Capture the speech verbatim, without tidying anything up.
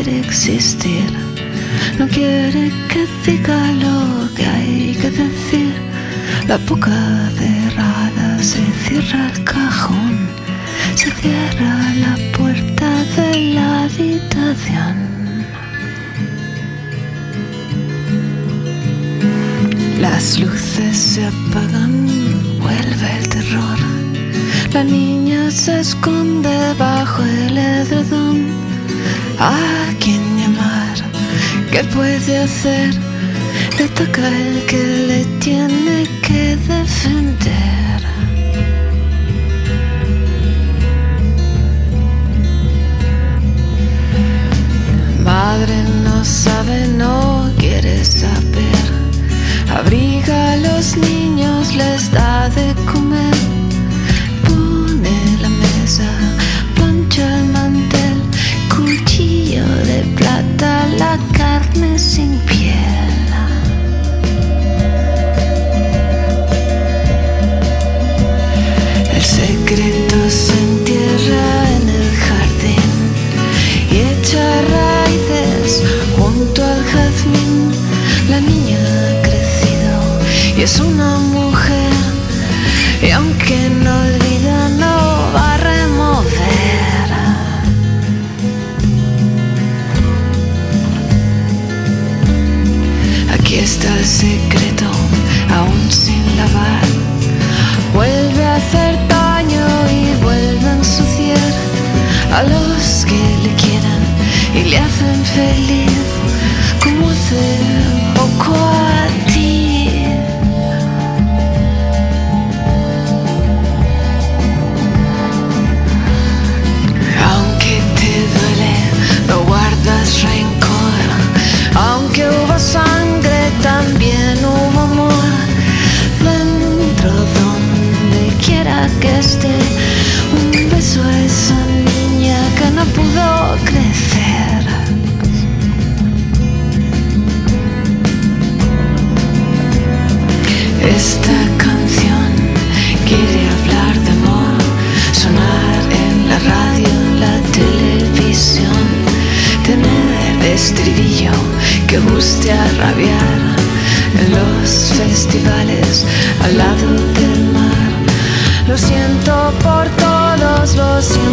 quiere existir, no quiere que diga lo que hay que decir. La boca cerrada, se cierra el cajón, se cierra la puerta de la habitación. Las luces se apagan, vuelve el terror. La niña se esconde bajo el edredón. ¿A quién llamar? ¿Qué puede hacer? Le toca el que le tiene que defender. Madre no sabe, no quiere saber. Abriga a los niños, les da de comer. Pone la mesa, plancha el mantel, cuchillo de plata, la carne sin piel. El secreto se entierra en el jardín y echa raíces junto al jazmín. La niña ha crecido y es una mujer, y aunque no olvida no va a remover. Aquí está el secreto, aún sin lavar. Vuelve a hacer daño y vuelve a ensuciar a los que le quieren y le hacen feliz, como hace poco a ti. Aunque te duele, no guardas rencor. Aunque hubo sangre, también hubo amor. Dentro donde quiera que esté, un beso a esa niña que no pudo crecer. Esta canción quiere hablar de amor, sonar en la radio, en la televisión, tener estribillo que guste a rabiar en los festivales al lado del mar. Lo siento por todos, lo siento